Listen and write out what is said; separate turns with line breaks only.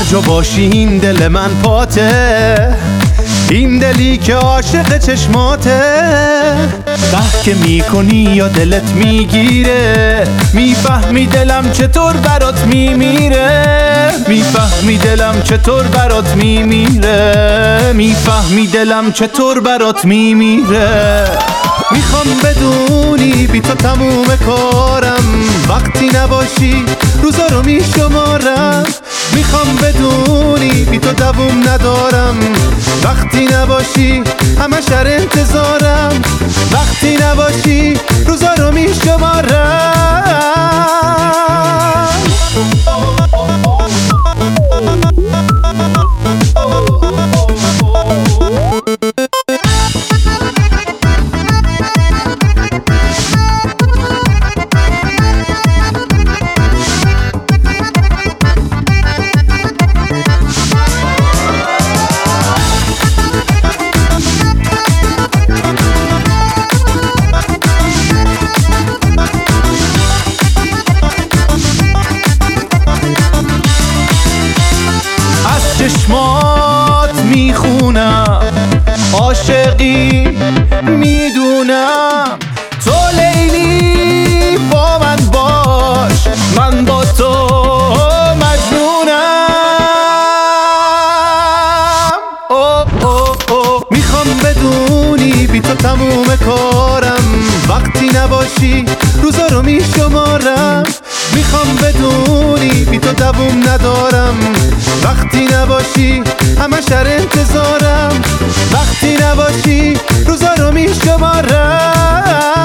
جو باشی این دل من پاته، این دلی که عاشق چشماته. قهر که میکنی یا دلت میگیره، میفهمی دلم چطور برات میمیره، میفهمی دلم چطور برات میمیره، میفهمی دلم چطور برات میمیره. میخوام بدونی بی تو تموم کارم، وقتی نباشی روزا رو میشمارم. میخوام بدونی بی تو دووم ندارم، وقتی نباشی همه شر انتظارم، وقتی نباشی روزا رو میشمارم. چشمات میخونم عاشقی میدونم، تو لیلی با من باش، من با تو مجنونم. میخوام بدونی بی تو تموم کارم، وقتی نباشی روزا رو میشمارم. میخوام بدونی بی تو دووم ندارم، وقتی نباشی همه شر انتظارم، وقتی نباشی روزا رو میشمارم.